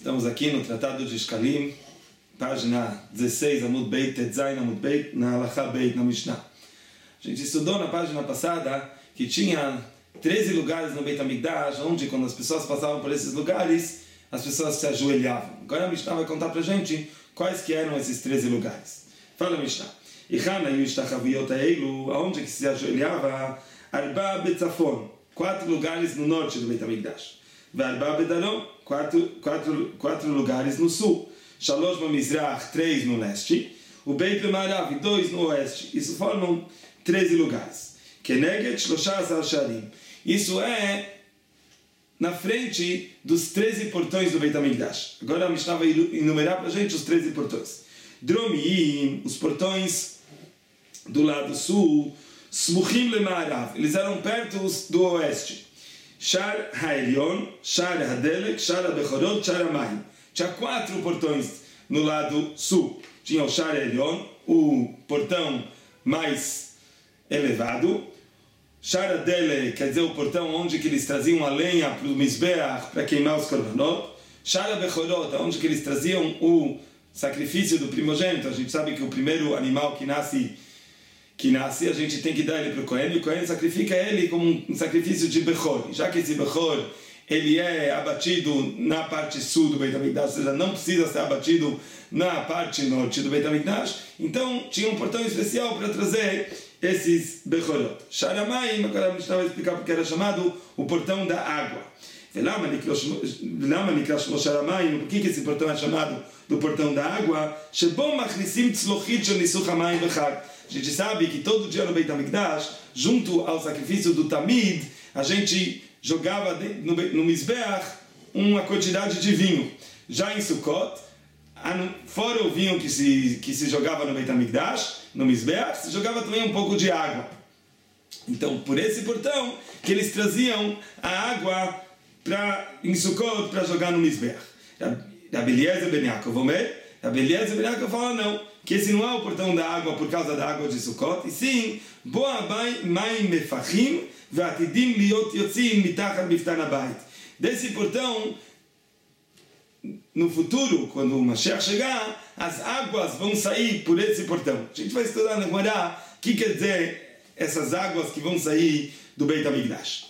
Estamos aqui no Tratado de Shkalim, página 16, Amud Beit, Tetzain Amud Beit, na Halakha Beit, na Mishnah. A gente estudou na página passada que tinha 13 lugares no Beit HaMikdash, onde quando as pessoas passavam por esses lugares, as pessoas se ajoelhavam. Agora a Mishnah vai contar pra gente quais que eram esses 13 lugares. Fala Mishnah. Aonde que se ajoelhava? Arba Betzafon, 4 lugares no norte do Beit HaMikdash. Arba Bedarom, 4 lugares no sul. Shalosh Bamizrach, 3 no leste. O Beit Lemarav, 2 no oeste. Isso formam 13 lugares. Keneged Shloshazar Sharim. Isso é na frente dos 13 portões do Beit HaMikdash. Agora a Mishnah vai enumerar para a gente os 13 portões. Dromim, os portões do lado sul. Smuchim Lemarav, eles eram perto do oeste. Shar HaElyon, Shar HaDelek, Shar HaBechorot, Shar HaMayim. Tinha 4 portões no lado sul. Tinha o Shar HaElyon, o portão mais elevado. Shar HaDelek, quer dizer, o portão onde que eles traziam a lenha para o Mizbeach, para queimar os korbanot. Shar HaBechorot, onde que eles traziam o sacrifício do primogênito. A gente sabe que o primeiro animal que nasce, a gente tem que dar ele para o Kohen, e o Kohen sacrifica ele como um sacrifício de Bechor. Já que esse Bechor, ele é abatido na parte sul do Beit HaMikdash, ou seja, não precisa ser abatido na parte norte do Beit HaMikdash, então tinha um portão especial para trazer esses Bechorot. Shar HaMayim, agora a gente vai explicar porque era chamado o portão da água. Por que esse portão é chamado do portão da água? A gente sabe que todo dia no Beit HaMikdash, junto ao sacrifício do Tamid, a gente jogava no Mizbeach uma quantidade de vinho. Já em Sukkot, fora o vinho que se jogava no Beit HaMikdash, no Mizbeach, se jogava também um pouco de água. Então, por esse portão, que eles traziam a água em Sukkot para jogar no Mizbeach. Rabbi Eliezer ben Yaakov fala não, que esse não é o portão da água por causa da água de Sukkot, e sim, desse portão, no futuro, quando o Mashiach chegar, as águas vão sair por esse portão. A gente vai estudar na Gemara o que quer dizer essas águas que vão sair do Beit HaMikdash.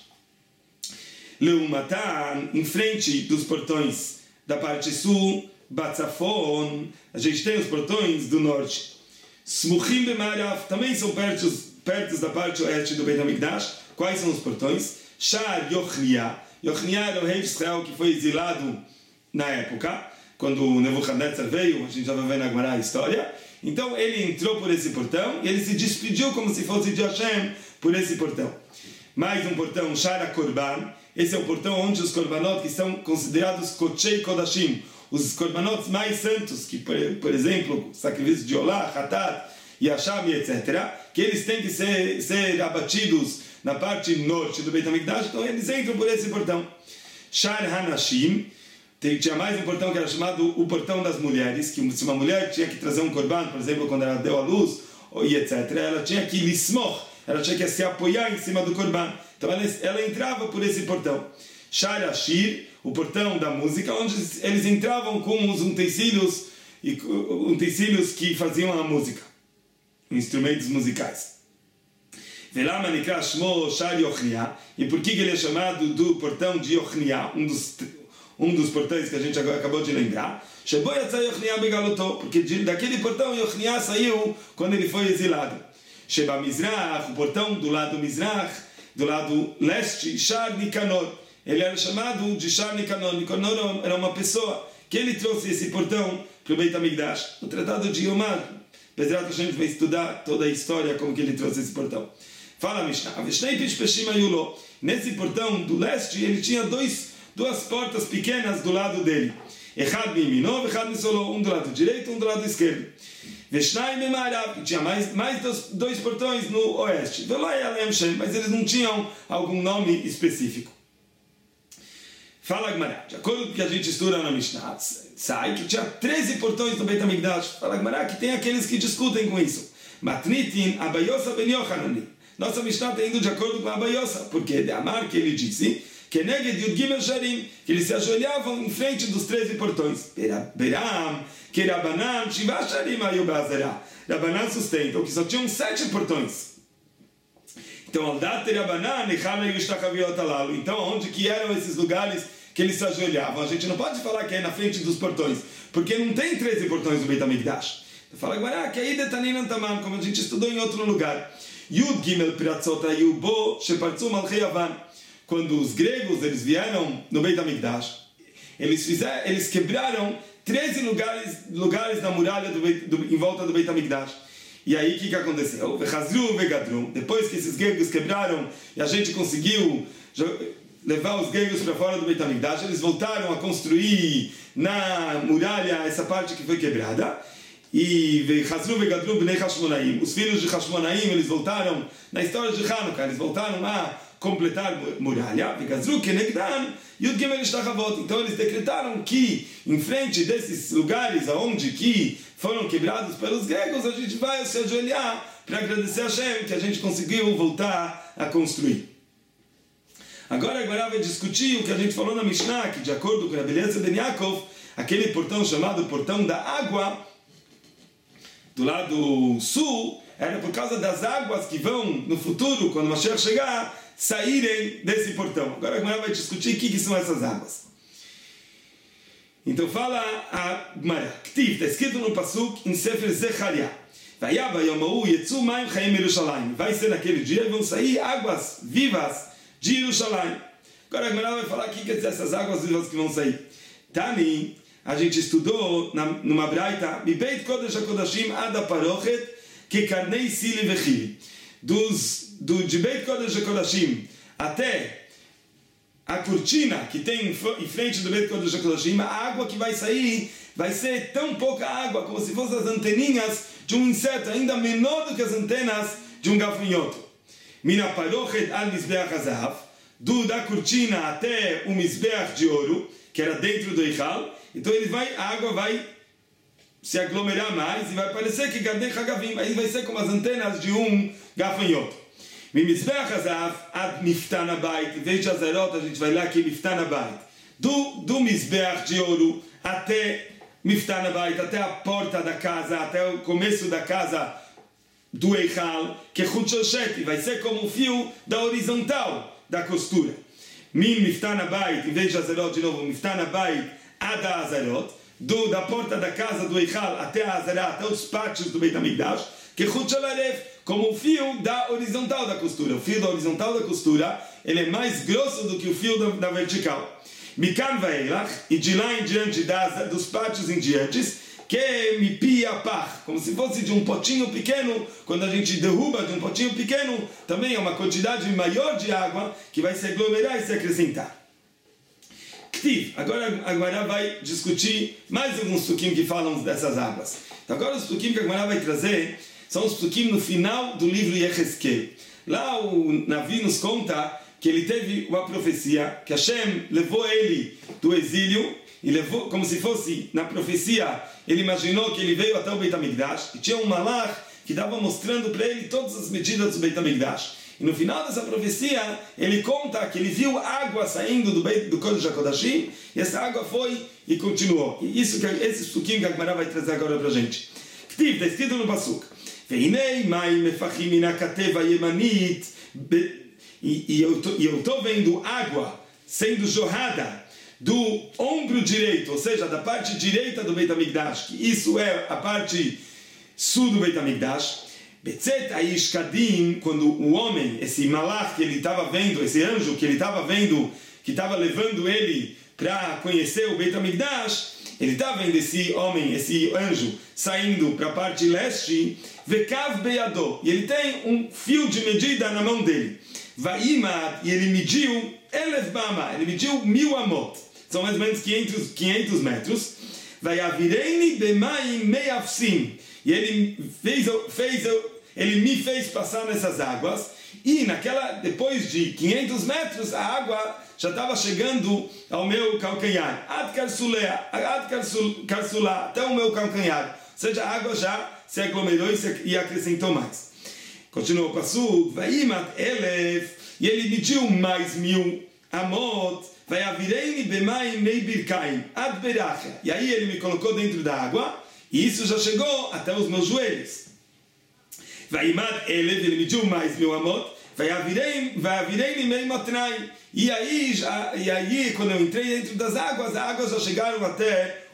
Leumatan, em frente dos portões da parte sul, Batzafon, a gente tem os portões do norte. Smuchim Bemarav, também são perto da parte oeste do Beit HaMikdash. Quais são os portões? Shar Yochnia. Yochnia era o rei de Israel que foi exilado na época, quando o Nebuchadnezzar veio, a gente já vai ver na Gemara a história. Então ele entrou por esse portão e ele se despediu como se fosse de Hashem por esse portão. Mais um portão, Shar HaKorban. Esse é o portão onde os korbanot que são considerados Kochei Kodashim, os korbanot mais santos, que por exemplo, sacrifício de Olá, Hatat, Yasham, etc., que eles têm que ser abatidos na parte norte do Beit HaMikdash, então eles entram por esse portão. Shar Hanashim, tinha mais um portão que era chamado o portão das mulheres, que se uma mulher tinha que trazer um korban, por exemplo, quando ela deu à luz, e etc., ela tinha que lismoch, ela tinha que se apoiar em cima do korban. Então ela entrava por esse portão. Shar Ashir, o portão da música, onde eles entravam com os utensílios que faziam a música, instrumentos musicais. Velama Nikra Shmo Shar Yochnia. E por que ele é chamado do portão de Yochnia, um dos portões que a gente agora acabou de lembrar? Shebo Yatsa Yochnia Begalotó, porque daquele portão Yochnia saiu quando ele foi exilado. Sheba Mizrach, o portão do lado Mizrach, do lado leste, Shar Nikanor. Ele era chamado de Shar Nikanor. Nikanor era uma pessoa que ele trouxe esse portão para o Beit HaMikdash. No Tratado de Yomar, Bezrat, a gente vai estudar toda a história como que ele trouxe esse portão. Fala Mishnah. Nesse portão do leste, ele tinha duas portas pequenas do lado dele. Echad Miminov, Echad Misolo, um do lado direito, um do lado esquerdo. Veshnai Bemarav, tinha mais dois portões no oeste. Mas eles não tinham algum nome específico. Fala Gemara, de acordo com o que a gente estuda na Mishnah, sai que tinha 13 portões no Beit HaMikdash. Fala Gemara que tem aqueles que discutem com isso. Matnitin Abayosa ben Yochanani. Nossa Mishnah está indo de acordo com Abayosa, porque de Amar que ele disse Keneged Yud Gimel Sharim, que eles se ajoelhavam em frente dos 13 portões. Beram, que Rabanan, Shiva Sharim Ayu Ba'azera. Rabanan sustentam que só tinham 7 portões. Então, Aldat Rabanan, Necham Yushtakaviot Alalu. Então, onde que eram esses lugares que eles se ajoelhavam? A gente não pode falar que é na frente dos portões, porque não tem 13 portões do Beit HaMikdash. Fala agora que aí Detanin Tamam, como a gente estudou em outro lugar. Yud Gimel Piratzot Ayu Bo Shepartzu Malchei Yavan. Quando os gregos eles vieram no Beit HaMikdash, eles quebraram 13 lugares da muralha em volta do Beit HaMikdash. E aí o que aconteceu? Depois que esses gregos quebraram e a gente conseguiu levar os gregos para fora do Beit HaMikdash, eles voltaram a construir na muralha essa parte que foi quebrada. E os filhos de Hashmonaim, eles voltaram na história de Hanukkah, eles voltaram a completar muralha. Então eles decretaram que em frente desses lugares aonde que foram quebrados pelos gregos, a gente vai se ajoelhar para agradecer a Hashem que a gente conseguiu voltar a construir. Agora vai discutir o que a gente falou na Mishnah, que de acordo com a Eliezer ben Yaakov, aquele portão chamado Portão da Água, do lado sul, era por causa das águas que vão no futuro, quando Mashiach chegar, saírem desse portão. Agora vai discutir o que são essas águas. Então fala a Gemara, está escrito no Pasuk em Sefer Zechariah, vai ser naquele dia e vão sair águas vivas de Yerushalayim. Agora a Gemara vai falar o que quer dizer essas águas vivas que vão sair. Tani, a gente estudou numa braita, Beit Kodesh HaKodashim Ad HaParochet Kekarnei Sili Vechili. De Beit Kodesh HaKodashim até a cortina que tem em frente do Beit Kodesh HaKodashim, a água que vai sair vai ser tão pouca água, como se fossem as anteninhas de um inseto, ainda menor do que as antenas de um gafanhoto. Mina Parochet Al Mizbeach HaZahav, da cortina até o Mizbeach de ouro, que era dentro do Eichal. Então a água vai se aglomerar mais e vai parecer que Gadei Hagavim, aí vai ser como as antenas de um gafanhoto. Mimizbeach HaZahav ad Miftan HaBait, em vez de Azerot, a gente vai lá aqui Miftan HaBait. Do Mizbeach de ouro até Miftan HaBait, até a porta da casa, até o começo da casa do Eichal, que é Chut Shel vai ser como o fio da horizontal da costura. Miftan HaBait, em vez de Azerot, de novo, Miftan HaBait ad Azerot, da porta da casa do Eichal até a Azerá, até os pátios do Beit HaMikdash, que Chut Shel Aref, como o fio da horizontal da costura. O fio da horizontal da costura, ele é mais grosso do que o fio da vertical. Mikan Vaelach, e de lá em diante, dos pátios em diante, que mipi apach, como se fosse de um potinho pequeno, quando a gente derruba de um potinho pequeno, também é uma quantidade maior de água que vai se aglomerar e se acrescentar. Agora a Gemara vai discutir mais alguns psukim que falam dessas águas. Então agora os psukim que a Gemara vai trazer são os psukim no final do livro Yechezkel. Lá o Navi nos conta que ele teve uma profecia, que Hashem levou ele do exílio, e levou, como se fosse na profecia, ele imaginou que ele veio até o Beit HaMikdash, e tinha um malach que estava mostrando para ele todas as medidas do Beit HaMikdash. E no final dessa profecia, ele conta que ele viu água saindo do Kodesh HaKodashim, e essa água foi e continuou. E esse psukim que a Gemara vai trazer agora para a gente. Está escrito no Pasuk. E eu estou vendo água sendo jorrada do ombro direito, ou seja, da parte direita do Beit HaMikdash, que isso é a parte sul do Beit HaMikdash. Betzet Aish Kadim, quando o homem, esse malach que ele estava vendo, esse anjo que ele estava vendo, que estava levando ele para conhecer o Beit HaMikdash, ele estava vendo esse homem, esse anjo, saindo para a parte leste, Vekav Beyado, e ele tem um fio de medida na mão dele. Vaimad, e ele mediu Elef Bama, ele mediu 1000 amot, são mais ou menos 500 metros. Vayavireini Bemaim Meafsim, e ele ele me fez passar nessas águas, e depois de 500 metros, a água já estava chegando ao meu calcanhar, Ad Karsulá, até o meu calcanhar, ou seja, a água já se aglomerou e acrescentou mais. Continua o Pasuk, Vaimat Elef, e ele mediu mais 1000 Amot, vai avirei-me bemaim mei birkaim, ad beracha. E aí ele me colocou dentro da água, e isso já chegou até os meus joelhos. Vai imad ele mediu mais 1000 amot, vai avirei-me mei matnai. E aí, quando eu entrei dentro das águas, as águas já chegaram até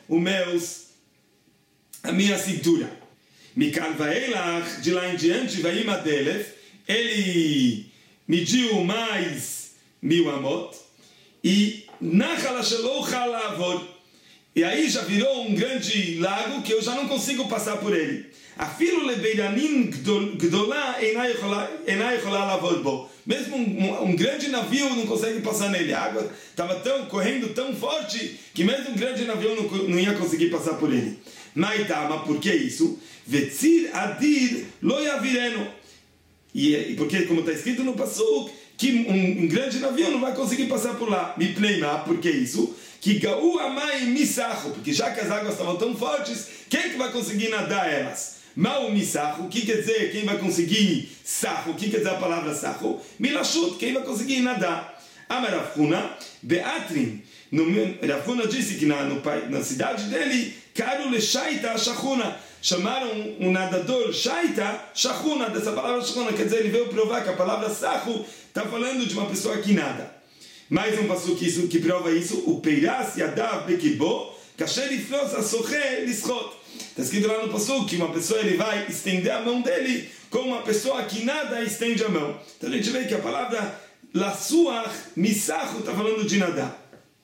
a minha cintura. Mikan vaelach, de lá em diante, vai imad ele mediu mais 1000 amot, e nachala shelo chalavor. E aí já virou um grande lago que eu já não consigo passar por ele. Afilo lebeiranim gdolá enai cholah lavor bo. Mesmo um grande navio não consegue passar nele. A água estava correndo tão forte que mesmo um grande navio não ia conseguir passar por ele. Maitama, por que isso? Vetzir adir lo yavireno. E porque, como está escrito no Pasuk, que um grande navio não vai conseguir passar por lá. Me pleima, por que isso? Que gau amai misacho, porque já que as águas estavam tão fortes, quem que vai conseguir nadar elas? Mal misacho, o que quer dizer quem vai conseguir sacho? O que quer dizer a palavra sacho? Milashut, quem vai conseguir nadar? Amarafuna, Beatrin. Rafuna disse que na cidade dele, Karu le Shaita Shachuna. Chamaram um nadador Shaita Shachuna. Dessa palavra Shachuna, quer dizer, ele veio provar que a palavra sacho está falando de uma pessoa que nada. Mais um passo que prova isso, o Peiras Yadav Bekibo, Kasher Ifnos Asoche Lischot. Está escrito lá no passo que uma pessoa ele vai estender a mão dele como uma pessoa que nada estende a mão. Então a gente vê que a palavra Lasuach Misachu está falando de nadar.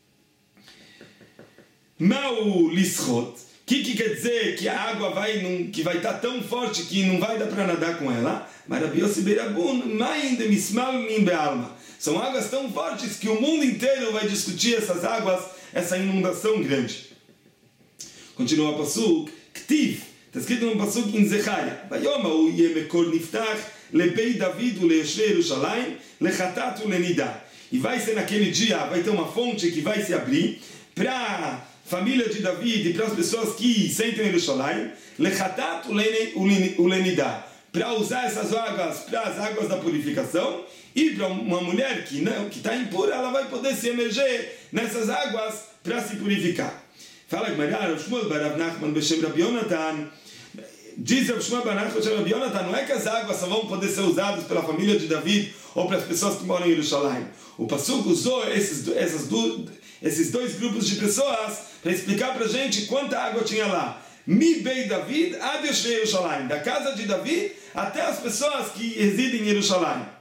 Mau Lischot, o que quer dizer que a água vai estar tão forte que não vai dar para nadar com ela? Maravilhoso Berabun, Main de Mismal Min Bealma. São águas tão fortes que o mundo inteiro vai discutir essas águas, essa inundação grande. Continua o Pasuk, Ktiv, está escrito no Pasuk em Zecharia. Vayoma u yemekor niftach lebei David u leeshre Yerushalayim lechatat u lenida. E vai ser naquele dia, vai ter uma fonte que vai se abrir para a família de David e para as pessoas que sentam em Yerushalayim, lechatat u lenida. Para usar essas águas, para as águas da purificação, e para uma mulher que está impura, ela vai poder se emerger nessas águas para se purificar. Fala que Rav Shmuel bar Rav Nachman b'shem Rabi Yonatan, diz Rav Shmuel bar Nachman b'shem Rabi Yonatan, não é que as águas só vão poder ser usadas pela família de David ou para as pessoas que moram em Yerushalayim. O Pasuk usou esses dois grupos de pessoas para explicar para a gente quanta água tinha lá. Mi bei David ad Yerushalayim, da casa de David até as pessoas que residem em Yerushalayim.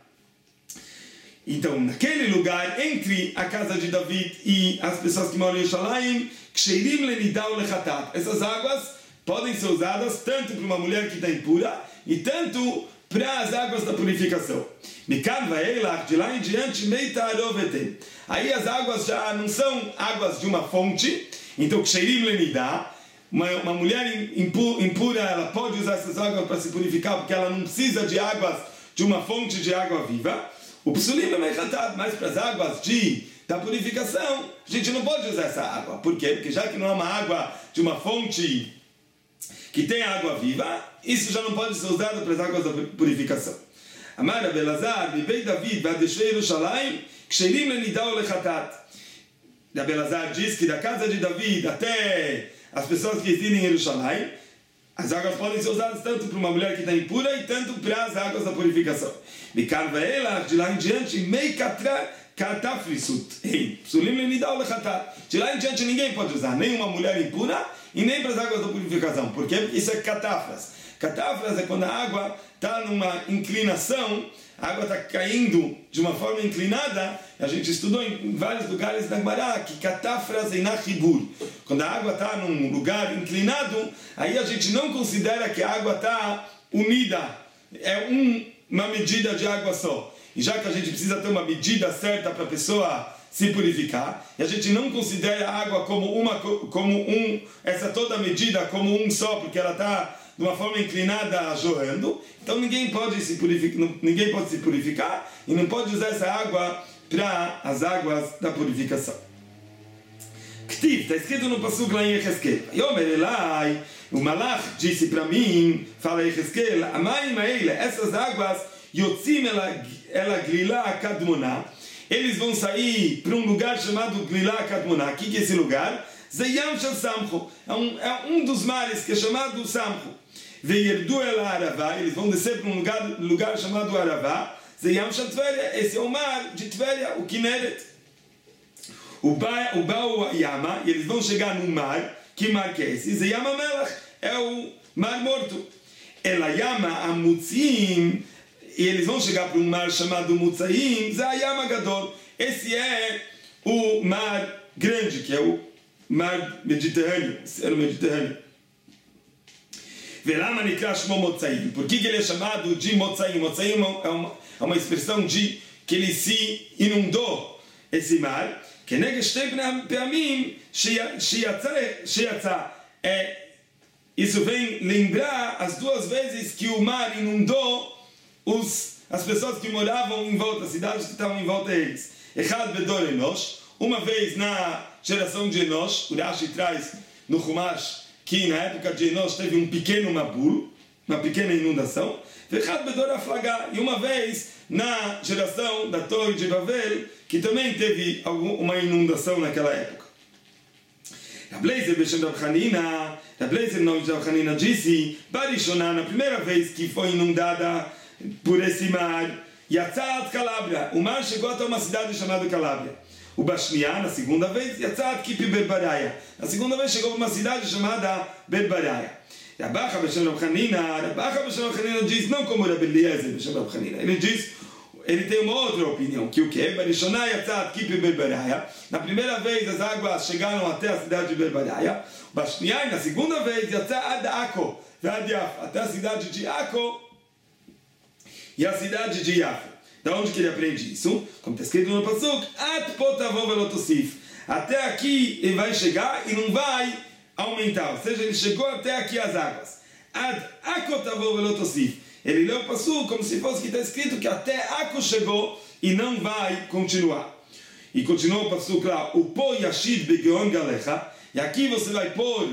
Então, naquele lugar, entre a casa de David e as pessoas que moram em Yerushalayim, kseirim lenidau lechatat. Essas águas podem ser usadas tanto para uma mulher que está impura e tanto para as águas da purificação. Mikan vaelach, de lá em diante, meitarovetem. Aí as águas já não são águas de uma fonte, então kseirim lenidau. Uma mulher impura, ela pode usar essas águas para se purificar, porque ela não precisa de águas de uma fonte de água viva. O psulim é mechatat, mas para as águas da purificação, a gente não pode usar essa água. Por quê? Porque já que não é uma água de uma fonte que tem água viva, isso já não pode ser usado para as águas da purificação. Amar Abelazar, Bibei David, Vadeshei Yerushalayim, Ksherim lenidau lechatat. Abelazar diz que da casa de David até as pessoas que residem em Yerushalayim, as águas podem ser usadas tanto para uma mulher que está impura e tanto para as águas da purificação. De lá em diante, de lá em diante ninguém pode usar, nem uma mulher impura e nem para as águas da purificação. Por quê? Porque isso é catafras. Catafras é quando a água está numa inclinação, a água está caindo de uma forma inclinada. A gente estudou em vários lugares da Gemara que catafras é nachibur. Quando a água está num lugar inclinado, aí a gente não considera que a água está unida. É uma medida de água só. E já que a gente precisa ter uma medida certa para a pessoa se purificar, e a gente não considera a água essa toda medida como um só, porque ela está de uma forma inclinada jorrando, então ninguém pode se purificar e não pode usar essa água para as águas da purificação. Ktiv, está escrito no Pasuk lá em Yecheskel. Yomer Elai, o Malach disse para mim, fala Yecheskel, Amayim Eile, essas águas, Yotzim ela glila kadmona, eles vão sair para um lugar chamado Glilá Kadmoná. O que é esse lugar? Zeyam Shel Samcho. É um dos mares que é chamado Samcho. Veierdu el Aravá. Eles vão descer para um lugar chamado Aravá. Zeyam Shel Tveria. Esse é o mar de Tveria, o Kinneret. O Baal Yama. E eles vão chegar num mar. Que mar que é esse? Zeyam HaMelach. É o Mar Morto. Ela Yama Amutzim. E eles vão chegar para um mar chamado Mutzaim. Zayam HaGadol. Esse é o mar grande, que é o mar Mediterrâneo, o Mediterrâneo. Velama Nikra Shmo Motzaim. Por que ele é chamado de Motzaim? Motzaim é uma expressão de que ele se inundou, esse mar. Que isso vem lembrar as duas vezes que o mar inundou as pessoas que moravam em volta, as cidades que estavam em volta deles. Echad Bedor Enosh. Uma vez na geração de Enosh, o Rashi traz no Chumash que na época de Enosh teve um pequeno Mabul, uma pequena inundação. Echad Bedor Aflagá. E uma vez na geração da Torre de Babel, que também teve uma inundação naquela época. Rableizer Beshem Rav Hanina, Rableizer no nome de Rav Hanina disse, Barishonah, na primeira vez que foi inundada por esse mar, Yatzat Calabria, o mar chegou até uma cidade chamada Calabria. O Bashniá, na segunda vez, Yatzat Kipi Berbaraya. Na segunda vez chegou a uma cidade chamada Berbaraya. Rabacha Beshem Rav Hanina diz, não como Rabi Eliezer Beshem Rav Hanina, ele tem uma outra opinião, que o que? Barishonah Yatzat Kipi Berbaraya. Na primeira vez as águas chegaram até a cidade de Berbaraya. Bashniá, na segunda vez, Yatzat Ako, até a cidade de Ako e a cidade de Yafa. Da onde que ele aprende isso? Como está escrito no Pasuk, At potavov velotosif. Até aqui ele vai chegar e não vai aumentar. Ou seja, ele chegou até aqui as águas. Ad akotavov velotosif. Ele leu o Pasuk como se fosse que está escrito que até Ako chegou e não vai continuar. E continua o Pasuk lá, o po yashid begeon galecha. E aqui você vai pôr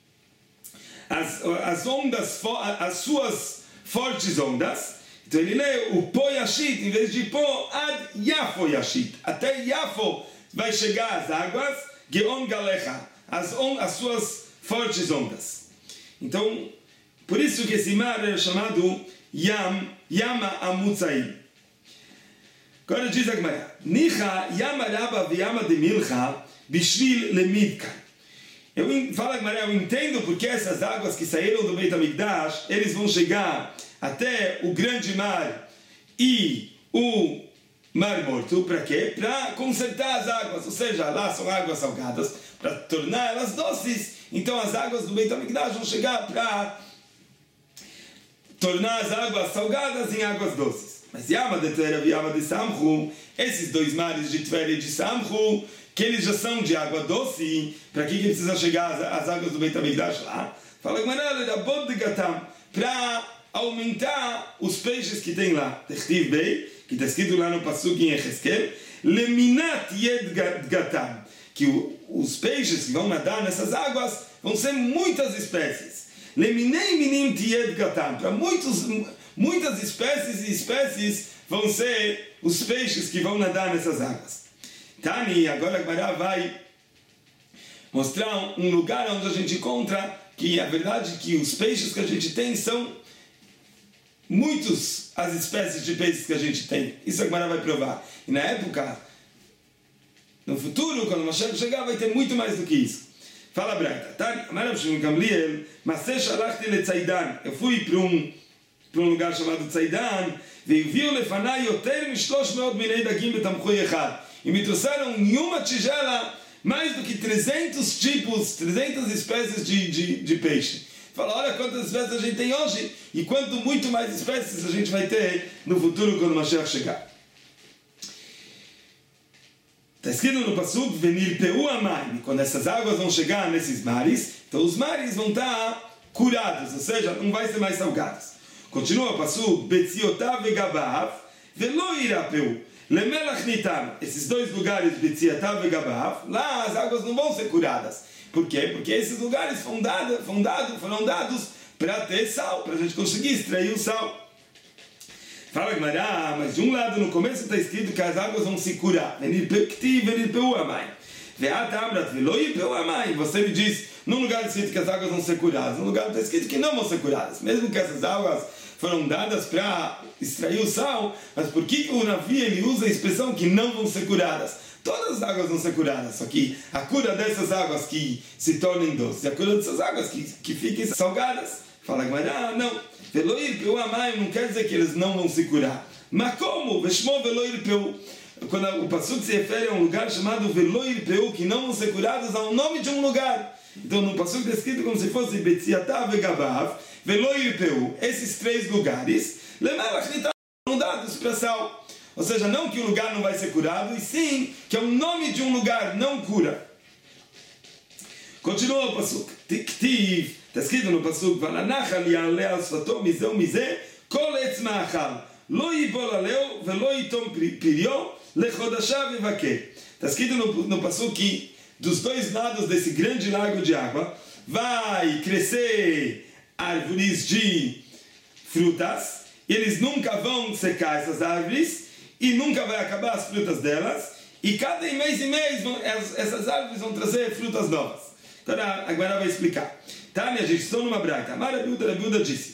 as ondas, as suas fortes ondas. Então ele lê o po yashit, em vez de po, ad yafo yashit. Até Yafo vai chegar as águas, geon galecha, as suas fortes ondas. Então, por isso que esse mar é chamado Yama Amutzaim. Agora diz a Gemara, Nicha Yama Rabba Yama de Milcha Bishvil Lemidka. Fala a Gemara, eu entendo porque essas águas que saíram do Beit HaMikdash, eles vão chegar até o grande mar e o Mar Morto. Para quê? Para consertar as águas. Ou seja, lá são águas salgadas, para tornar elas doces. Então as águas do Beit HaMikdash vão chegar para tornar as águas salgadas em águas doces. Mas Yama de Tveria e Yama de Samchu, esses dois mares de Tveria e de Samchu, que eles já são de água doce, para que precisa chegar as águas do Beit HaMikdash lá? Fala para aumentar os peixes que tem lá. Techtiv Bey, que está escrito lá no Pasuk em Echeskel, Leminat Yed Gatam, que os peixes que vão nadar nessas águas vão ser muitas espécies. Leminei Minim Yed Gatam, para muitas espécies vão ser os peixes que vão nadar nessas águas. Tani, agora a Gemara vai mostrar um lugar onde a gente encontra que a verdade é que os peixes que a gente tem são muitos as espécies de peixes que a gente tem. Isso a Gemara vai provar. E na época, no futuro, quando o Mashiach chegar, vai ter muito mais do que isso. Fala a Braita. Tani, Amarav Shimon Gamliel, Maseh shalachti letzaidan. Eu fui para um lugar chamado Tzaidan, והביאו לפניי יותר מ-300 מיני דגים בתמחוי אחד. E me trouxeram em uma tigela mais do que 300 tipos, 300 espécies de peixe. Fala, olha quantas espécies a gente tem hoje e quanto muito mais espécies a gente vai ter no futuro quando o Mashiach chegar. Está escrito no Pasuk, Venirpeu Amayim, quando essas águas vão chegar nesses mares, então os mares vão estar curados, ou seja, não vai ser mais salgados. Continua o Pasuk, Betziotav veGabav, Velo Irapeu. Lemelach Nitam, esses dois lugares, Betziatav e Gabav, lá as águas não vão ser curadas. Por quê? Porque esses lugares foram dados para ter sal, para a gente conseguir extrair o sal. Fala Gmará, mas de um lado no começo está escrito que as águas vão se curar. Você me diz, num lugar está escrito que as águas vão ser curadas, num lugar está escrito que não vão ser curadas. Mesmo que essas águas foram dadas para extrair o sal, mas por que o Navi ele usa a expressão que não vão ser curadas? Todas as águas vão ser curadas, só que a cura dessas águas que se tornem doces, a cura dessas águas que fiquem salgadas. Fala Gmará, não. Veloir peu amayim não quer dizer que eles não vão se curar. Mas como? Veshmo veloir peu. Quando o Pasuk se refere a um lugar chamado veloir peu, que não vão ser curados, ao nome de um lugar. Então no Pasuk está escrito como se fosse Betziatav e Gabav, veloir peu. Esses três lugares, foram dados para sal. Ou seja, não que o lugar não vai ser curado, e sim que é o nome de um lugar, não cura. Continua o Pasuk. Tiktiv. Está escrito no Pasuk, Valanachal ya'aleh al sfato mizeh umizeh kol etz ma'achal lo yibol aleo velo yitom piryo lechodashav yevaker. Está escrito no Pasuk que dos dois lados desse grande lago de água vai crescer árvores de frutas e eles nunca vão secar essas árvores e nunca vai acabar as frutas delas e cada mês e mês essas árvores vão trazer frutas novas. Agora vai explicar. Tá, minha gente, estou numa braita. A Biúda disse: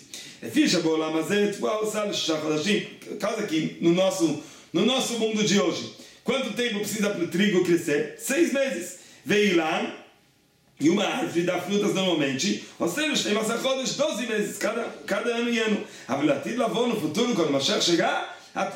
causa que no nosso mundo de hoje, quanto tempo precisa para o trigo crescer? 6 meses. Veio lá, e uma árvore dá frutas normalmente, ou seja, tem 12 meses, cada ano e ano. No futuro, quando o Mashiach chegar,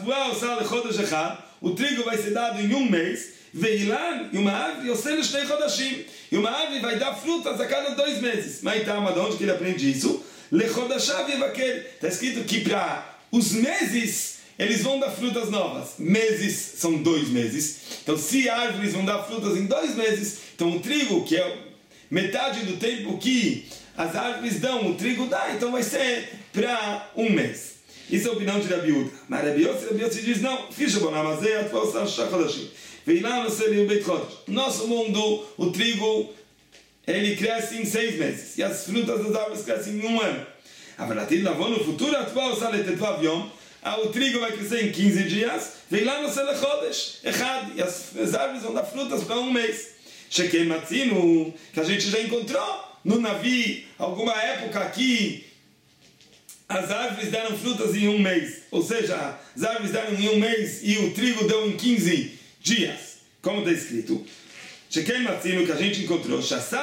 o trigo vai ser dado em 1 mês. Veilán, e uma árvore, ou seja, tem Chodashim, e uma árvore vai dar frutas a cada 2 meses. Mas de onde que ele aprende isso? Lechodashav yevaker. Está escrito que para os meses eles vão dar frutas novas. Meses são 2 meses. Então, se árvores vão dar frutas em 2 meses, então o trigo, que é metade do tempo que as árvores dão, o trigo dá, então vai ser para 1 mês. Isso é a opinião de Rabi Uda. Mas Rabi Yossi diz, não, ficha bom, mas é a tua Chodashim. Nosso mundo, o trigo, ele cresce em 6 meses. E as frutas das árvores crescem em 1 ano. No futuro, o trigo vai crescer em 15 dias. E as árvores vão dar frutas para 1 mês. Que a gente já encontrou no navio, alguma época aqui, as árvores deram frutas em 1 mês. Ou seja, as árvores deram em 1 mês e o trigo deu em 15 dias, como está escrito, que a gente encontrou,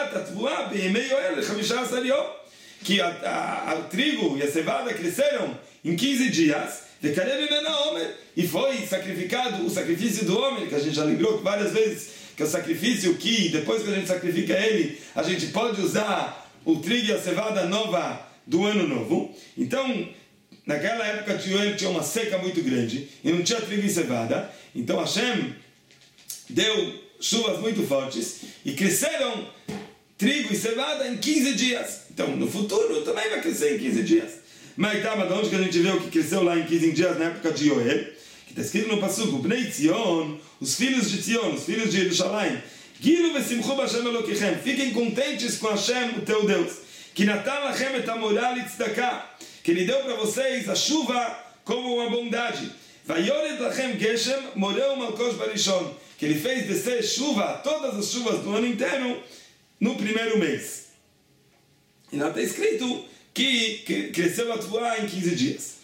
que o trigo e a cevada cresceram em 15 dias, e foi sacrificado o sacrifício do homem, que a gente já lembrou várias vezes, que é o sacrifício que, depois que a gente sacrifica ele, a gente pode usar o trigo e a cevada nova do ano novo. Então, naquela época tinha uma seca muito grande, e não tinha trigo e cevada, então Hashem deu chuvas muito fortes e cresceram trigo e cevada em 15 dias. Então, no futuro também vai crescer em 15 dias. Mas de onde que a gente vê o que cresceu lá em 15 dias na época de Yoel? Que está escrito no Pasuk, Bnei Tzion, os filhos de Tzion, os filhos de Yerushalayim, Gilu vesimchu b'Hashem Elokechem, fiquem contentes com Hashem, o teu Deus, que natan lachem et hamoral tzedakah, que ele deu para vocês a chuva como uma bondade. Vayored lachem geshem moreu malkosh barishon, que ele fez descer chuva, todas as chuvas do ano inteiro, no 1º mês. E lá está escrito que cresceu a Tvuá em 15 dias.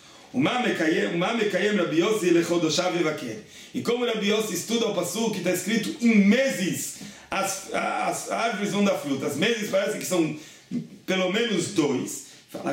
E como Rabi Yossi estuda o Pasuk, que está escrito em meses, as árvores vão dar frutas. Meses parece que são pelo menos 2. Fala,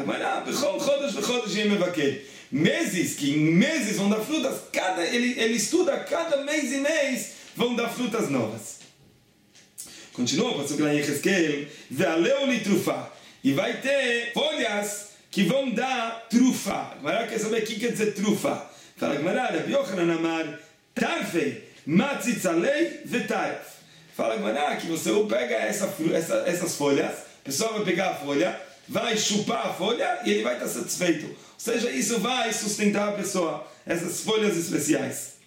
meses, que em meses vão dar frutas, ele estuda cada mês e mês vão dar frutas novas. Continua o Pasuk lá em Yechezkel, ve'aleu li trufa, e vai ter folhas que vão dar trufa. Agora quer saber o que quer dizer trufa? Fala, Rabi Yochanan amar, tarfei, matzitzalei vetaref. Fala, que você pega essas folhas, a pessoa vai pegar a folha, vai chupar a folha e ele vai estar satisfeito. Ou seja, isso vai sustentar a pessoa, essas folhas especiais.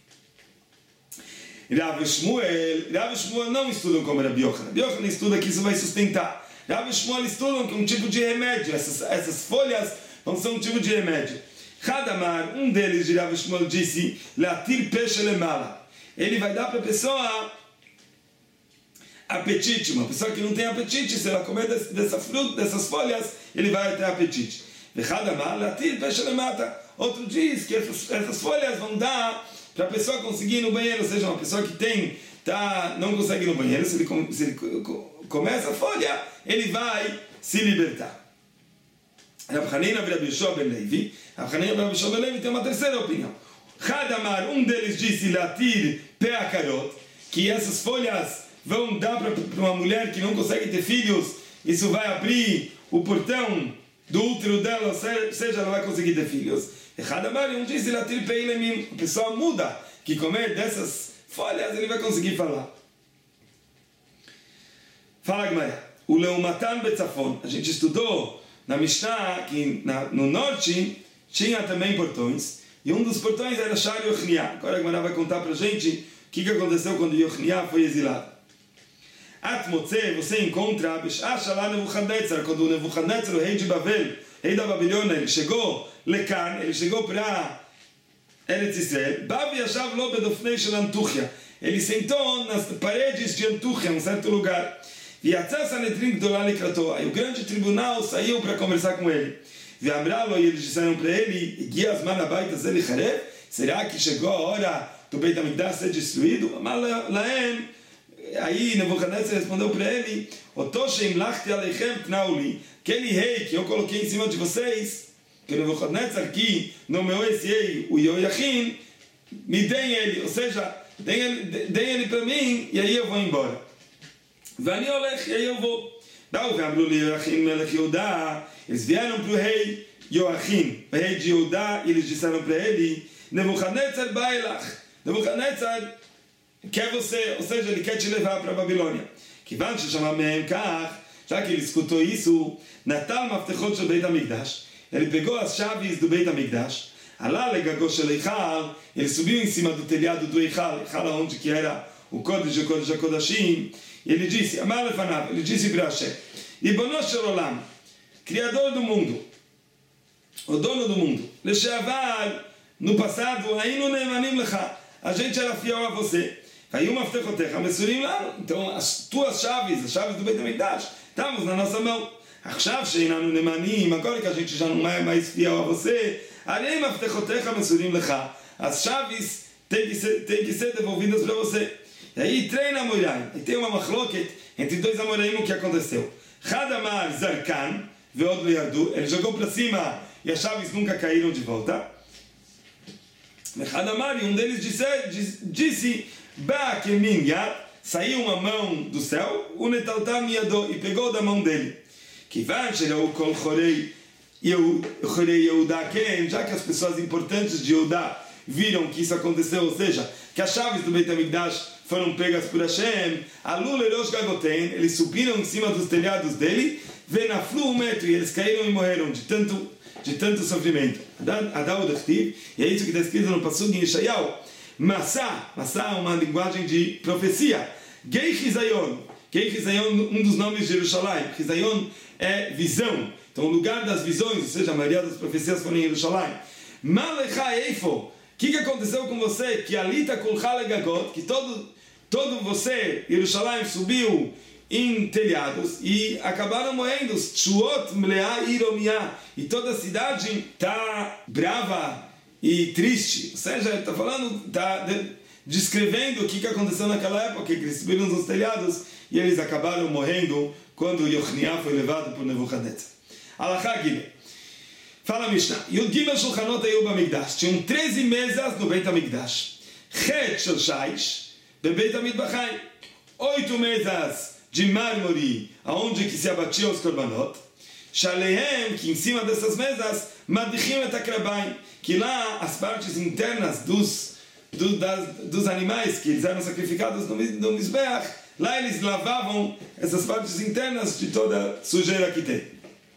Rav Shmuel não estudam como Rabi Yochanan. Rabi Yochanan estuda que isso vai sustentar. Rav Shmuel estudam que é um tipo de remédio. Essas folhas vão ser um tipo de remédio. Hadamar, deles de Rav Shmuel disse, latir peixe lemala. Ele vai dar para a pessoa apetite. Uma pessoa que não tem apetite, se ela comer dessa fruta, dessas folhas, ele vai ter apetite. Hadamar, latir peixe lemata. Outro diz que essas folhas vão dar para a pessoa conseguir ir no banheiro, ou seja, uma pessoa que não consegue ir no banheiro, se ele comer essa folha, ele vai se libertar. Rav Hanina e Rabi Yoshua ben Levi. Rav Hanina e Rabi Yoshua ben Levi tem uma terceira opinião. Hadamar, deles disse latir peakarot, que essas folhas vão dar para uma mulher que não consegue ter filhos, isso vai abrir o portão do útero dela, ou seja, ela vai conseguir ter filhos. Hadamar, disse latir peilemim, a pessoa muda, que comer dessas folhas ele vai conseguir falar. Fala, Gemara. O Leumatan Betzafon, a gente estudou na Mishnah que no norte tinha também portões, e um dos portões era Shar Yochnia. Agora a Gemara vai contar para a gente o que aconteceu quando Yochnia foi exilado. Atmotze, você encontra Beshashalá Nebuchadnezzar, quando o Nebuchadnezzar, o rei de Babel, rei da Babilônia, ele chegou Lekan, ele chegou para Eretz Israel, Babi Yashav Lo Bedofnei Shel Antuchia, ele sentou nas paredes de Antuchia, um certo lugar. E o grande tribunal saiu para conversar com ele. E eles disseram para ele: será que chegou a hora do Beit HaMikdash ser destruído? Aí Nebuchadnezzar respondeu para ele: aquele rei que eu coloquei em cima de vocês, que Nebuchadnezzar que nomeou esse rei, o Yoyachin, me deem ele, ou seja, deem ele para mim e aí eu vou embora. ואני הולך, יבוא. באו ואמרו לי יואכין מלך יהודה, eles vieram para o rei Yoachin, o rei de Judá, e eles disseram para ele: Nebuchadnezzar bailach, Nebuchadnezzar quer você, ou seja, ele quer te levar para a Babilônia. כיוון ששמע מהם כך, já que ele escutou isso, נטל מפתחות של בית המקדש, ele pegou as chaves do Beit HaMikdash, עלה לגגו של היכל, ele subiu em cima do telhado do היכל, היכל onde que era o Kodesh de Kodesh HaKodashim. Ele disse, Amar Lefanav, ele disse para Hashem, Ribono Shel Olam, Criador do mundo, o dono do mundo, Leshavar, no passado, Ainu Neimanim Lecha, a gente era fiel a você, Hayum Aftechotecha Mesurim Lanu, então as tuas chaves, as chaves do Beit HaMikdash, estamos na nossa mão. Achav Sheinanu Neimanim, agora que a gente já não é mais fiel a você, Areim Aftechotecha Mesurim Lecha, as chaves têm que ser devolvidas para você. E aí treina Amoraim. E tem uma machloket entre dois Amoraim o que aconteceu. Hadamar Zarkan, veod lo yardu, ele jogou para cima e as chaves nunca caíram de volta. Hadamar, e deles disse Ba kemin yad, saiu uma mão do céu, unetaltam yado, e pegou da mão dele. Kivan sherau kol chorei Yehuda ken, já que as pessoas importantes de Yehuda viram que isso aconteceu, ou seja, que as chaves do Beit HaMikdash foram pegas por Hashem, Alul Erosh Gagoten, eles subiram em cima dos telhados dele, Venaflu o metro, e eles caíram e morreram de tanto sofrimento. Adau Dachtiv, e é isso que está escrito no Pasuk em Yeshayahu. Massá é uma linguagem de profecia. Gei Chizayon, um dos nomes de Jerusalém. Chizayon é visão. Então o lugar das visões, ou seja, a maioria das profecias foram em Jerusalém. Malecha Eifo, o que aconteceu com você? Que alita kulcha legagot, que todo você, Jerusalém, subiu em telhados e acabaram morrendo. Tchuot mlea iromia, e toda a cidade está brava e triste. Ou seja, está falando, está descrevendo o que aconteceu naquela época, que eles subiram nos telhados e eles acabaram morrendo quando Yochnia foi levado por Nebuchadnezzar. Alachá Gimel. Fala a Mishnah. Yud Gimel Shulchanot Hayu Bamikdash. Tinham 13 mesas no Beit HaMikdash. Chet Shel Shaish Bebeit HaMitbachai. 8 mesas de mármore, aonde que se abatiam os korbanot. Shalehem, que em cima dessas mesas, Madichim et Akrabaim, que lá as partes internas dos animais que eles eram sacrificados no Mizbeach, lá eles lavavam essas partes internas de toda sujeira que tem.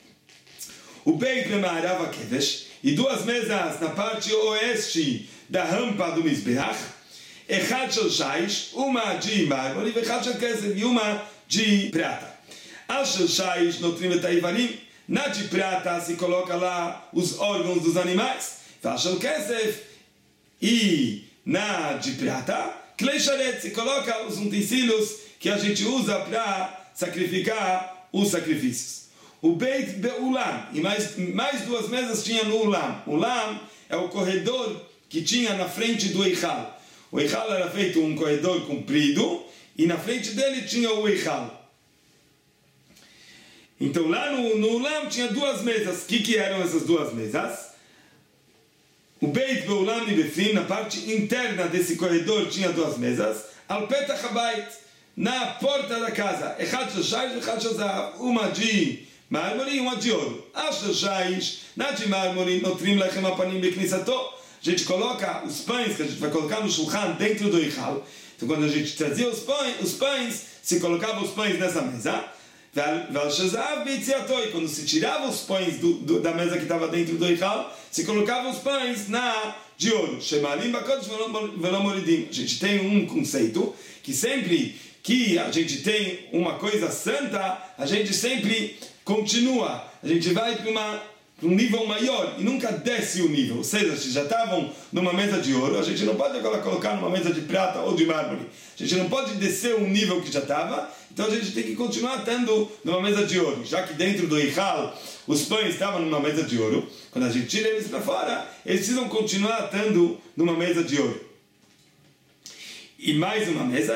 O Beit Lema'arav HaKedesh, e 2 mesas na parte oeste da rampa do Mizbeach, Echad Shel Shaish, uma de mármore, Echad Shel Kesef, e uma de prata. Al Shel Shaish notrim et haivarim, na de prata se coloca lá os órgãos dos animais, Fashel Kesef, e na de prata, Klei Sharet, se coloca os utensílios que a gente usa para sacrificar os sacrifícios. O Beit Be'ulam, e mais duas mesas tinha no Ulam. Ulam é o corredor que tinha na frente do Eichal. O Eichal era feito um corredor comprido, e na frente dele tinha o Eichal. Então lá no Ulam tinha duas mesas. O que eram essas duas mesas? O Beit Be'ulam e Befim, na parte interna desse corredor, tinha duas mesas. Al Petach Habayit, na porta da casa. Echad shel shaish vechad shel zahav. Uma de mármore e uma de ouro. A shel shaish, na de mármore, notrim lechem apanim beknissato. A gente coloca os pães que a gente vai colocar no shulchan dentro do Eichal. Então quando a gente trazia os pães, se colocava os pães nessa mesa. E quando se tirava os pães da mesa que estava dentro do Eichal, se colocava os pães na de ouro. A gente tem um conceito que sempre que a gente tem uma coisa santa, a gente sempre continua, a gente vai para um nível maior e nunca desce o nível. Ou seja, se já estavam numa mesa de ouro, a gente não pode agora colocar numa mesa de prata ou de mármore. A gente não pode descer o nível que já estava, então a gente tem que continuar tendo numa mesa de ouro. Já que dentro do Eichal os pães estavam numa mesa de ouro, quando a gente tira eles para fora, eles precisam continuar tendo numa mesa de ouro. E mais uma mesa,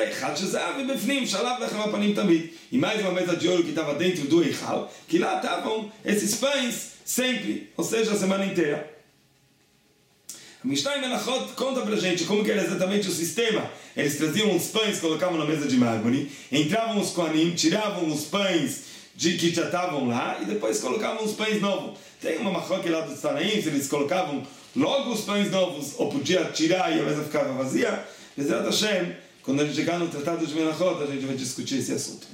e mais uma mesa de ouro que estava dentro do Eichal, que lá estavam esses pães sempre, ou seja, a semana inteira. A Mishnah Menachot conta pra gente como que era exatamente o sistema. Eles traziam os pães, colocavam na mesa de mármore, entravam os Kohanim, tiravam os pães que já estavam lá e depois colocavam os pães novos. Tem uma machloca lá dos Tanaim, se eles colocavam logo os pães novos ou podia tirar e a mesa ficava vazia. Bezerra Hashem, quando a gente chegar no Tratado de Menachot, a gente vai discutir esse assunto.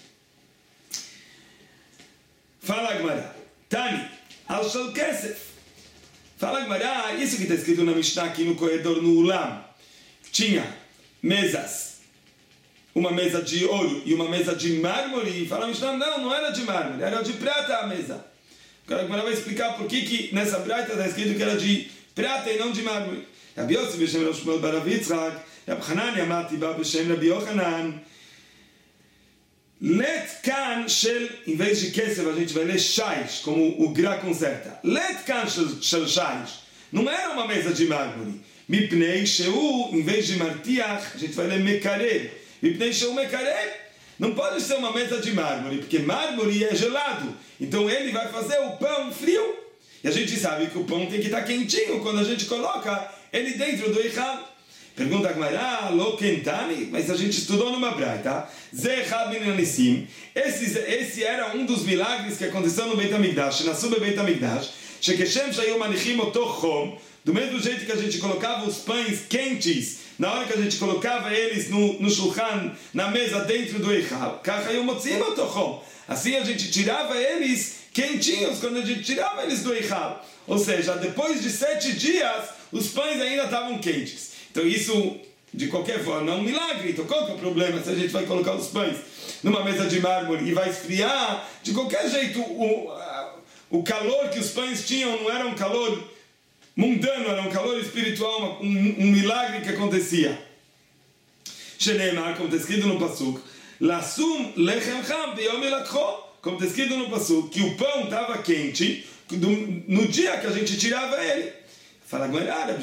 Fala Gemara, Tani, al shel kesef. Fala Gemara, isso que está escrito na Mishnah aqui no corredor no Ulam, tinha mesas, uma mesa de ouro e uma mesa de mármore. Fala Mishnah, não era de mármore, era de prata a mesa. Agora a Gemara vai explicar por que nessa braita está escrito que era de prata e não de mármore. Rabi Yossi b'shem Rav Shmuel bar Rav Yitzchak, Rav Hanani amati ba b'shem Rabi Yochanan. Let kan shel, em vez de kesef, a gente vai ler shaish, como o Gra conserta. Let kan shel shaish. Não era uma mesa de mármore. Mipnei sheu, em vez de martiach, a gente vai ler mekarer. Mipnei sheu mekarer. Não pode ser uma mesa de mármore, porque mármore é gelado. Então ele vai fazer o pão frio. E a gente sabe que o pão tem que estar quentinho quando a gente coloca ele dentro do Eichal. Pergunta a Gemara, lo kentani, mas a gente estudou numa braita. Zechad min anissim. Esse era um dos milagres que aconteceu no Beit HaMikdash, na Sube Beit HaMikdash. Shekeshem shayu manichim oto chom. Do mesmo jeito que a gente colocava os pães quentes, na hora que a gente colocava eles no shulchan, na mesa dentro do Eichal, kachayu motzim oto chom. Assim a gente tirava eles quentinhos quando a gente tirava eles do Eichal. Ou seja, depois de 7 dias, os pães ainda estavam quentes. Então isso, de qualquer forma, é um milagre. Então qual que é o problema se a gente vai colocar os pães numa mesa de mármore e vai esfriar? De qualquer jeito, o calor que os pães tinham não era um calor mundano, era um calor espiritual, um milagre que acontecia. Sheneimar, como está escrito no Pasuk, Lasum lechem cham beyom elakho, como está escrito no Pasuk, que o pão estava quente no dia que a gente tirava ele. Fala agora,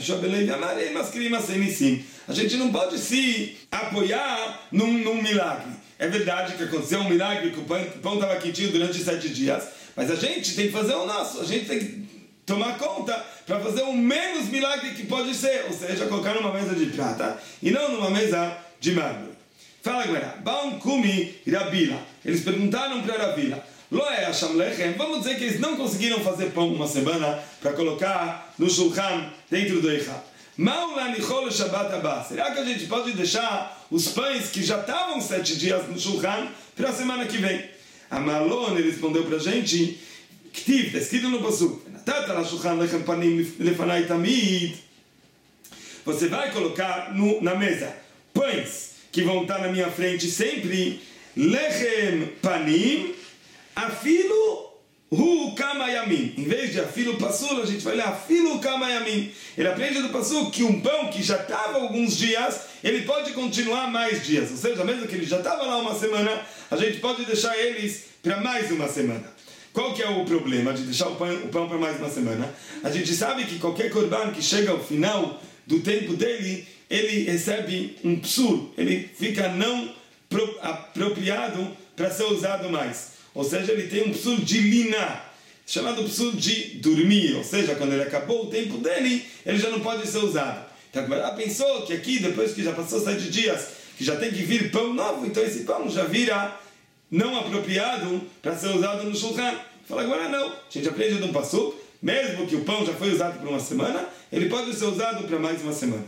a gente não pode se apoiar num milagre. É verdade que aconteceu um milagre, que o pão estava quentinho durante 7 dias, mas a gente tem que fazer o nosso, a gente tem que tomar conta para fazer o menos milagre que pode ser, ou seja, colocar numa mesa de prata e não numa mesa de mármore. Fala agora, Baum Kumi Rabila. Eles perguntaram para Rabila, Loé Hasham Lechem, vamos dizer que eles não conseguiram fazer pão uma semana para colocar no shulchan dentro do Eichal. Maulanichol Shabbat Abba. Será que a gente pode deixar os pães que já estavam 7 dias no shulchan para a semana que vem? A Malon ele respondeu para a gente, Ktiv, está escrito no Pasuk, Natata la shulchan lechem panim lefanai tamid. Você vai colocar na mesa pães que vão estar na minha frente sempre, lechem panim, afilo Kama Yamin. Em vez de Afilu Pasul, a gente vai ler Afilu Kama Yamin. Ele aprende do Pasul que um pão que já estava alguns dias, ele pode continuar mais dias. Ou seja, mesmo que ele já estava lá uma semana, a gente pode deixar eles para mais uma semana. Qual que é o problema de deixar o pão para mais uma semana? A gente sabe que qualquer korban que chega ao final do tempo dele, ele recebe um psul, ele fica não apropriado para ser usado mais. Ou seja, ele tem um psul de lina, chamado psul de dormir. Ou seja, quando ele acabou o tempo dele, ele já não pode ser usado. Então, ela pensou que aqui, depois que já passou 7 dias, que já tem que vir pão novo, então esse pão já vira não apropriado para ser usado no shulchan. Fala agora não. A gente aprende de um passuco, mesmo que o pão já foi usado por uma semana, ele pode ser usado para mais uma semana.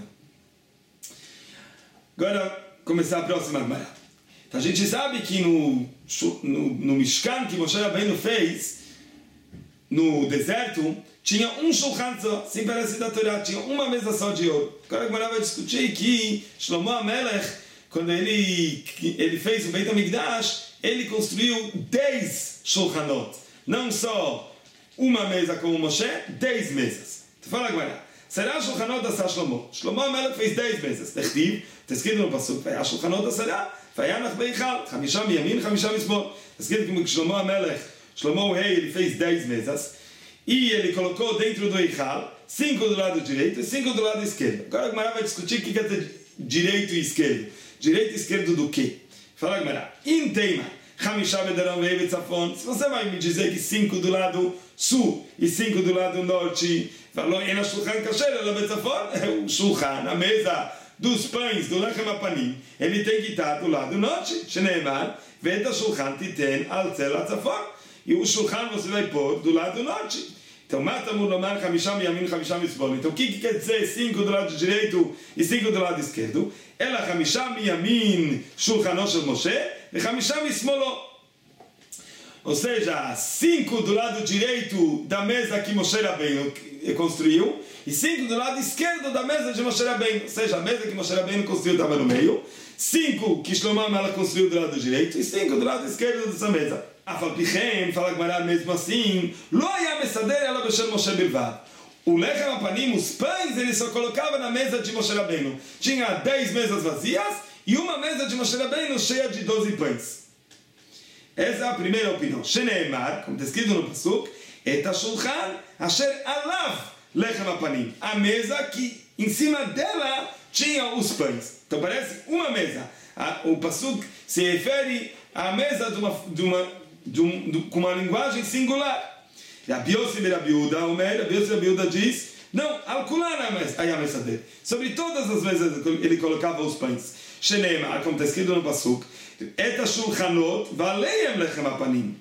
Agora, começar a próxima Gemara. Então a gente sabe que no Mishkan que Moshe Rabbeinu fez no deserto, tinha um shulchan só, assim parece da Torá, tinha uma mesa só de ouro. Agora a Gemara vai discutir que Shlomo HaMelech, quando ele fez o Beit HaMikdash, ele construiu 10 shulchanot, não só uma mesa como Moshe, 10 mesas. Então fala agora, será shulchanot da Shlomo? Shlomo HaMelech fez 10 mesas. Está escrito no pasuk, vai a shulchanot da Sarah. Vayanach Beichal, 5 miyamin, 5 mismor. Está escrito que Shlomo HaMelech, Shlomo Rei, ele fez 10 mesas e ele colocou dentro do Eichal 5 do lado direito e 5 do lado esquerdo. Agora a Gemara vai discutir o que quer dizer direito e esquerdo. Direito e esquerdo do quê? Fala a Gemara. Inteima, 5 bederam vei betzafon. Se você vai me dizer que 5 do lado sul e 5 do lado norte, falou, ena shulchan kasher, ela betzafon, é o shulchan, a mesa dos pães do Lechem Apanim, ele tem que estar do lado norte, Shneimar, Veta Shulchan Titen al Tzel Atzafon, e o Shulchan você vai pôr do lado norte. Então, Mata Mulomar, Hamisham Yamin, Hamisham Isbol. Então, o que quer dizer 5 do lado direito e 5 do lado esquerdo? Ela Hamisham Yamin, Shulchan Shel Moshe, e Hamisham Ismolo. Ou seja, 5 do lado direito da mesa que Moshe Rabbeinu construiu e 5 do lado esquerdo da mesa de Moshe Rabbeinu. Ou seja, a mesa que Moshe Rabbeinu construiu estava no meio, 5 que Shlomo HaMelech construiu do lado direito e 5 do lado esquerdo dessa mesa. Afalpichem, fala Gemara mesmo assim, Lo haya mesader ela b'shel Moshe bilvad. O Lechem Apanim, os pães, ele só colocava na mesa de Moshe Rabbeinu. Tinha 10 mesas vazias e uma mesa de Moshe Rabbeinu cheia de 12 pães. Essa é a primeira opinião. Sheneemar, como está escrito no pasuk, Eta shulchan asher alav lechem apanim. A mesa que em cima dela tinha os pães. Então parece uma mesa. O pasuk se refere à mesa com uma linguagem singular. Rabi Yossi Rabi Yehuda diz, não, al-kulan a mesa dele. Sobre todas as mesas ele colocava os pães. Sheneemar, como está escrito no pasuk, Eta shulchanot valeiam lechem apanim.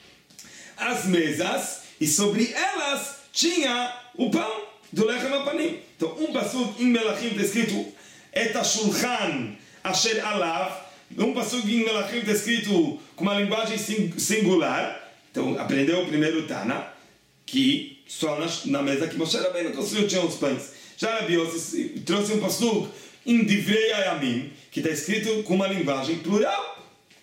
As mesas, e sobre elas tinha o pão do lechem apanim. Então, um pasuk em Melachim está escrito Eta shulchan asher alav. Um pasuk em Melachim está escrito com uma linguagem singular. Então, aprendeu o primeiro Tana, que só na mesa que Moshe Rabbeinu construiu tinha os pães. Já Rabi Yossi trouxe um pasuk em Divrei Hayamim, que está escrito com uma linguagem plural.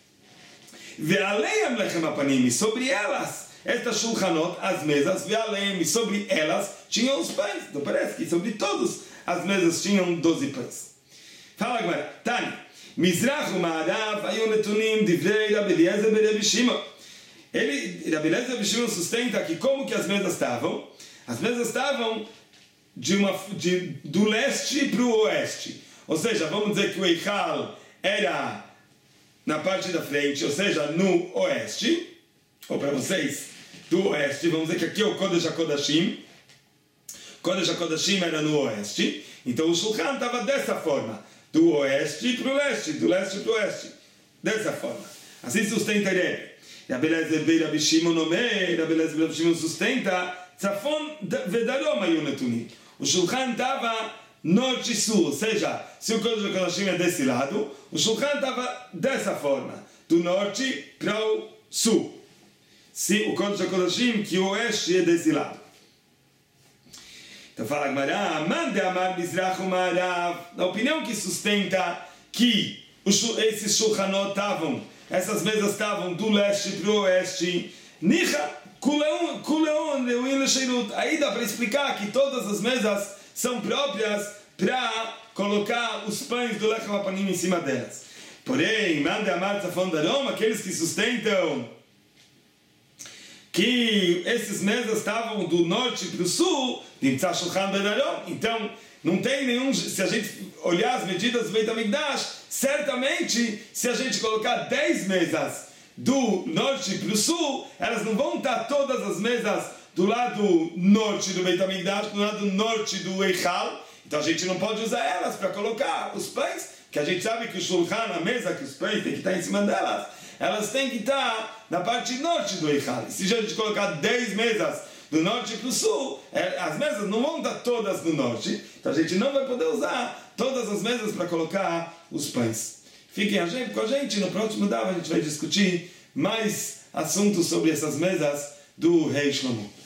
Ve'aleiam lechem apanim, e sobre elas, estas shulchanot, as mesas, ve'aleiam, e sobre elas tinham os pães. Então parece que sobre todos as mesas tinham 12 pães. Fala agora, Tani, Mizrach u'ma'arav hayu netunim divrei Rabbi Eliezer beRabbi Shimon. Rabbi Eliezer beRabbi Shimon sustenta que como que as mesas estavam? As mesas estavam do leste para o oeste. Ou seja, vamos dizer que o Eichal era na parte da frente, ou seja, no oeste, ou para vocês, do oeste, vamos dizer que aqui é o Kodesh HaKodashim. Kodesh HaKodashim era no oeste, então o Shulchan estava dessa forma, do oeste para o leste, do leste para o oeste, dessa forma. Assim sustenta ele. Rabbi Eliezer beRabbi Shimon Omer, Rabbi Eliezer beRabbi Shimon sustenta, Tzafon vedarom hayu netunim. O Shulchan estava norte e sul, ou seja, se o Kodesh HaKodashim é desse lado, o Shulchan estava dessa forma, do norte para o sul. Se o Kodesh HaKodashim, que o oeste é desse lado. Então fala Gemara, mande amar Mizrach u'ma'arav. A opinião que sustenta que esses Shulchanot estavam, essas mesas estavam do leste para o oeste, Nicha, Aí dá para explicar que todas as mesas são próprias para colocar os pães do Lechem Apanim em cima delas. Porém, manda amar Tzafon Darom, aqueles que sustentam que esses mesas estavam do norte para o sul, então não tem nenhum. Se a gente olhar as medidas do Beit HaMikdash, certamente, se a gente colocar 10 mesas do norte para o sul, elas não vão estar todas as mesas do lado norte do Beit HaMikdash, do lado norte do Eichal. Então a gente não pode usar elas para colocar os pães, que a gente sabe que o Shulchan, a mesa, que os pães tem que estar em cima delas, elas têm que estar na parte norte do Eichal. Se a gente colocar 10 mesas do norte para o sul, as mesas não vão estar todas no norte, então a gente não vai poder usar todas as mesas para colocar os pães. Fiquem com a gente, no próximo Daf a gente vai discutir mais assuntos sobre essas mesas do Rei Shlomo.